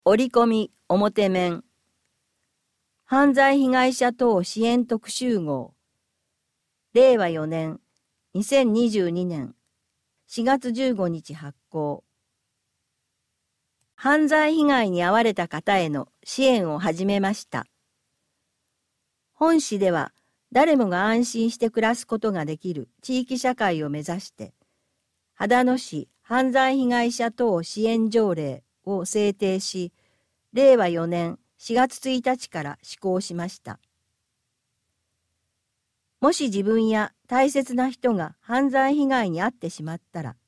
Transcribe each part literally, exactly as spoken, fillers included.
折り込み表面犯罪被害者等支援特集号れいわよねんにせんにじゅうにねんしがつじゅうごにち発行。犯罪被害に遭われた方への支援を始めました。本市では誰もが安心して暮らすことができる地域社会を目指して秦野市犯罪被害者等支援条例を制定し、れいわよねんしがつついたちから施行しました。もし自分や大切な人が犯罪被害に遭ってしまったら、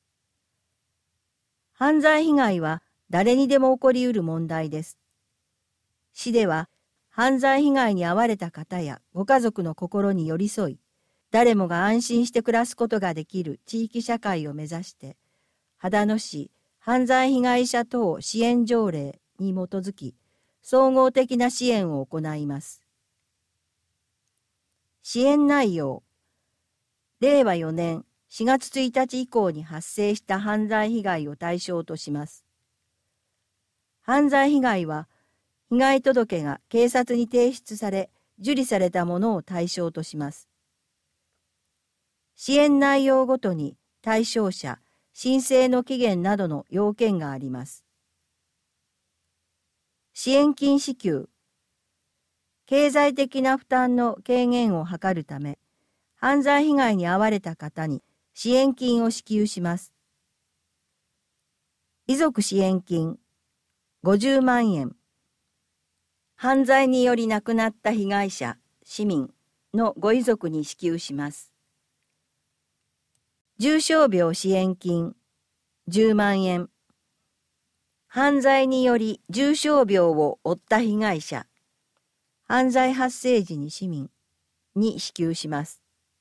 犯罪被害は誰にでも起こりうる問題です。市では犯罪被害に遭われた方やご家族の心に寄り添い、誰もが安心して暮らすことができる地域社会を目指して、秦野市犯罪被害者等支援条例に基づき、総合的な支援を行います。支援内容。れいわよねんしがつついたち以降に発生した犯罪被害を対象とします。犯罪被害は、被害届が警察に提出され、受理されたものを対象とします。支援内容ごとに対象者、申請の期限などの要件があります。支援金支給。経済的な負担の軽減を図るため、犯罪被害に遭われた方に支援金を支給します。遺族支援金ごじゅうまんえん。犯罪により亡くなった被害者、市民のご遺族に支給します。重傷病支援金じゅうまんえん。犯罪により重傷病を負った被害者、犯罪発生時に市民に支給します。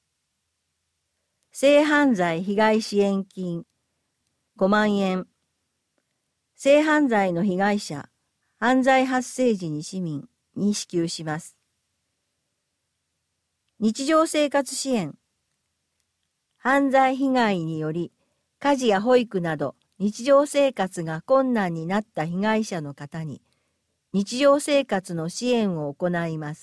性犯罪被害支援金ごまんえん。性犯罪の被害者、犯罪発生時に市民に支給します。日常生活支援。犯罪被害により家事や保育など日常生活が困難になった被害者の方に日常生活の支援を行います。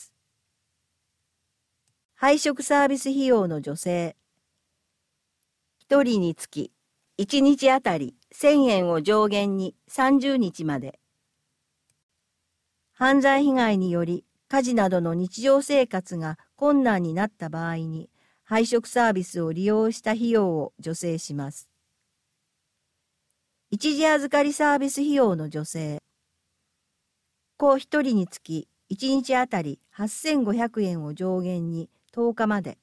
配食サービス費用の助成。ひとりにつきいちにちあたりせんえんを上限にさんじゅうにちまで。犯罪被害により家事などの日常生活が困難になった場合に配食サービスを利用した費用を助成します。一時預かりサービス費用の助成。子ひとりにつきいちにちあたりはっせんごひゃくえんを上限にとおかまで。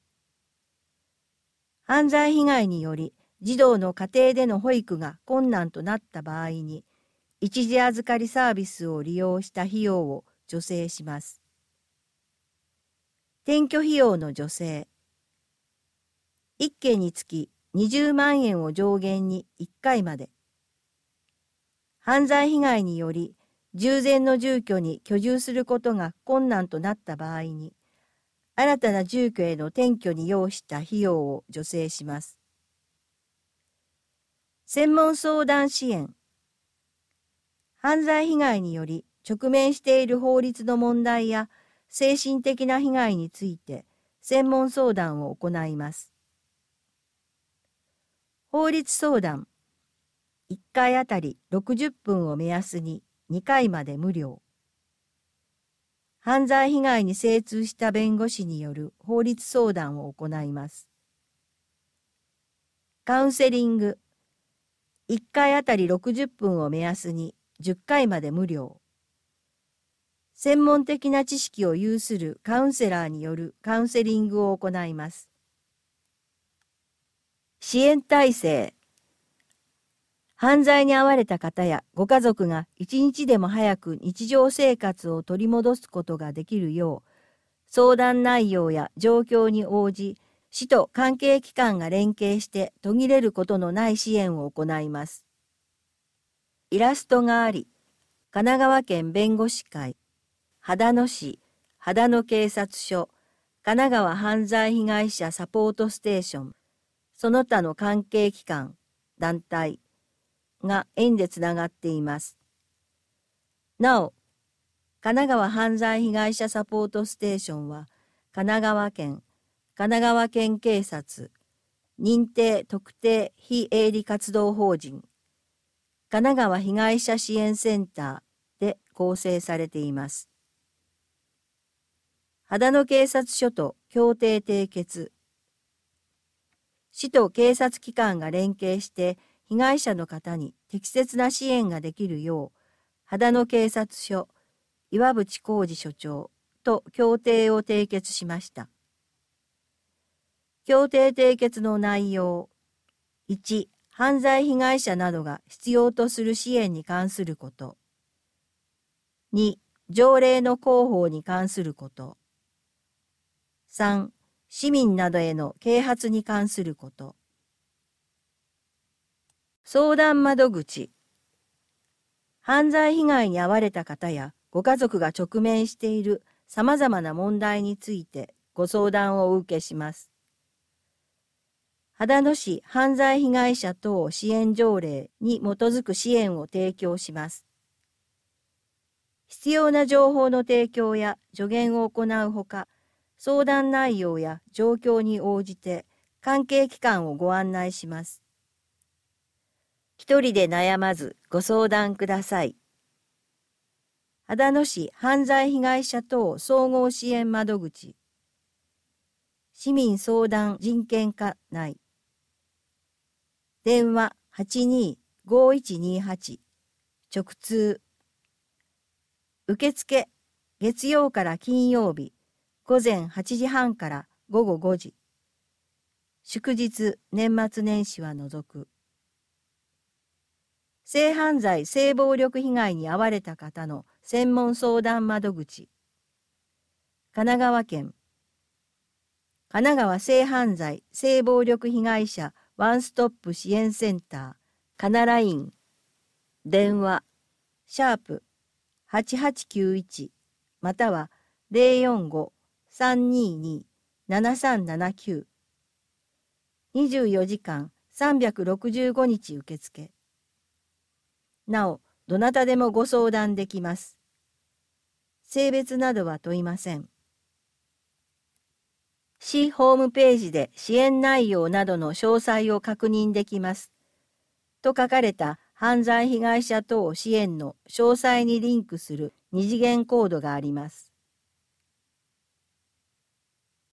犯罪被害により児童の家庭での保育が困難となった場合に、一時預かりサービスを利用した費用を助成します。転居費用の助成。いっけんにつきにじゅうまんえんを上限にいっかいまで。犯罪被害により従前の住居に居住することが困難となった場合に、新たな住居への転居に要した費用を助成します。専門相談支援。犯罪被害により直面している法律の問題や精神的な被害について専門相談を行います。法律相談。いっかいあたりろくじゅっぷんを目安ににかいまで無料。犯罪被害に精通した弁護士による法律相談を行います。カウンセリング。いっかいあたりろくじゅっぷんを目安にじゅっかいまで無料。専門的な知識を有するカウンセラーによるカウンセリングを行います。支援体制。犯罪に遭われた方やご家族が一日でも早く日常生活を取り戻すことができるよう、相談内容や状況に応じ、市と関係機関が連携して途切れることのない支援を行います。イラストがあり、神奈川県弁護士会、秦野市、秦野警察署、神奈川犯罪被害者サポートステーション、その他の関係機関、団体が円でつながっています。 なお、神奈川犯罪被害者サポートステーションは、神奈川県、神奈川県警察、認定特定非営利活動法人、神奈川被害者支援センターで構成されています。秦野警察署と協定締結。市と警察機関が連携して被害者の方に適切な支援ができるよう、秦野警察署、岩渕浩二署長と協定を締結しました。協定締結の内容。いち、犯罪被害者などが必要とする支援に関すること。に、条例の広報に関すること。さん、市民などへの啓発に関すること。相談窓口。犯罪被害に遭われた方やご家族が直面しているさまざまな問題についてご相談をお受けします。秦野市犯罪被害者等支援条例に基づく支援を提供します。必要な情報の提供や助言を行うほか、相談内容や状況に応じて関係機関をご案内します。一人で悩まずご相談ください。秦野市犯罪被害者等総合支援窓口、市民相談人権課内、電話 はちにーごいちにーはち、直通。受付、月曜から金曜日、午前はちじはんから午後ごじ。祝日、年末年始は除く。性犯罪・性暴力被害に遭われた方の専門相談窓口。神奈川県。神奈川性犯罪・性暴力被害者ワンストップ支援センター、カナライン。電話、シャープはちはちきゅういち、または ゼロよんご さんにーにー ななさんななきゅう。にじゅうよじかんさんびゃくろくじゅうごにち受付。なお、どなたでもご相談できます。性別などは問いません。市ホームページで支援内容などの詳細を確認できます。と書かれた犯罪被害者等支援の詳細にリンクする二次元コードがあります。